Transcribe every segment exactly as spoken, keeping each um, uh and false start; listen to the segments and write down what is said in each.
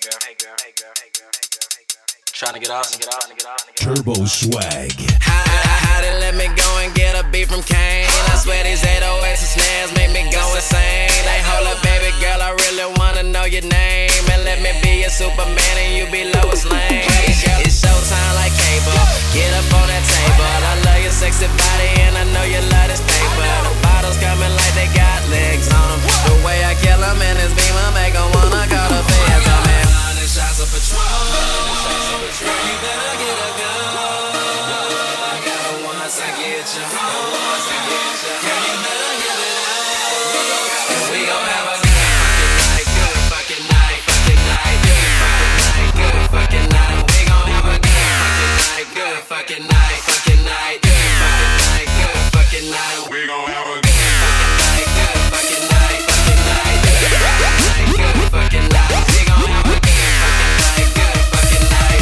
Trying to get awesome. Turbo Swag. How, how they let me go and get a beat from Kane? I swear these eight oh eights and snares make me go insane. Like, hold up, baby girl, I really wanna know your name. And let me be your Superman and you be Lois Lane. It's showtime like cable. Get up on that table. I love your sexy body and I know you love this paper. The bottles coming like they got legs on them. The way I kill them in this beamer make them wanna call the feds on me. Hundred shots of Patron. You better get a gun. I got it once I get you home. Once I get you home. Girl, you better give it up. And we gon' have a good fucking night, good fucking night, good fucking night, good fucking night. We gon' have a good fucking night, good fucking night, fucking night, good fucking night, good fucking night. We gon' have a good fucking night, good fucking night, fucking night, good fucking night, good fucking night. We gon' have a good fucking night, good fucking night.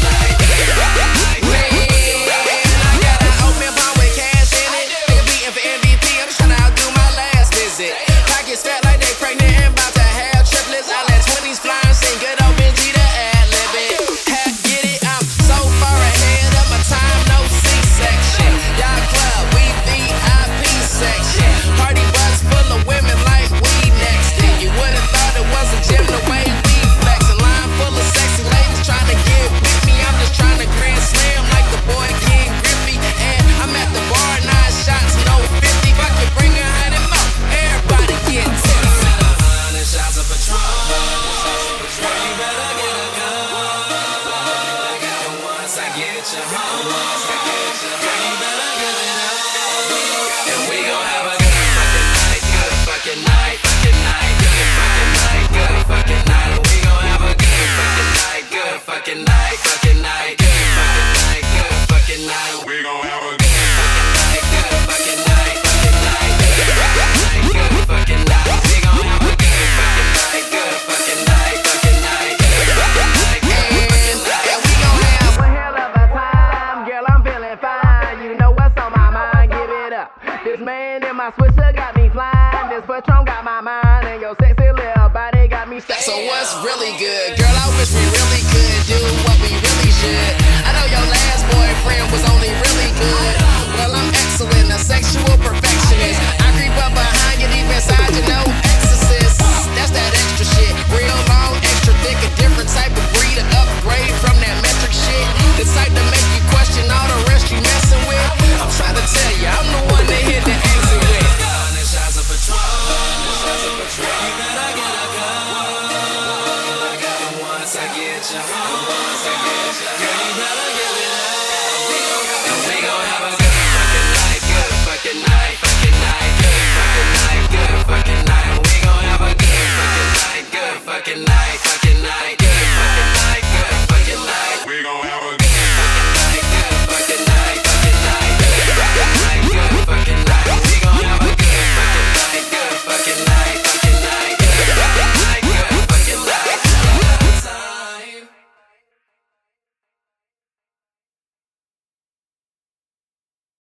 Pockets fat like they pregnant and about to have triplets. I let twenties fly and sing good old Benji to ad-lib it. Half get it, I'm so far ahead of my time, no C-section. Y'all club, we V I P section. Party bus full of women like we next to you. Would've thought it was a gym the way we flexin'. Line full of sexy ladies trying to get with me. I'm just trying to grand slam like the boy King Griffey. And I'm at the bar, nine shots, no fifty. Fuck it, bring a hundred more. Everybody get tipsy. A hundred shots of Patron. Girl, you better get a gun. I got it once I get you home. Once I get you home. Girl, you better give it up. And we gon' have a good fucking night, good fucking night, fucking night, good fucking night, good fucking night. We gon' have a good fucking night, good fucking night, fucking night, good fucking night, good fucking night. We gon' have a good fucking night, good fucking night, fucking night, good fucking night. We gon' have a good fucking night, good fucking night, fucking night, good fucking night, good fucking night. Yeah, we gon' have one hell of a time, girl. I'm feeling fine. You know what's on my mind? Give it up. This man in my Swisher got me flying. This Patron got my mind, and your sexy little body got me stuck. So what's really good, girl? I wish we really could do what we really should. I know your last boyfriend was only really good. Well, I'm excellent, a sexual perfectionist. I creep up behind you deep inside, you know, exorcist. That's that extra shit. Real long, extra thick, a different type of breed, an upgrade from that metric shit. The type to make you question all the rest you messing with. I'm trying to tell you, I'm the one that hit the exit with. Hundred shots of Patron. You better get a gun. I got it once I get you home. Once I get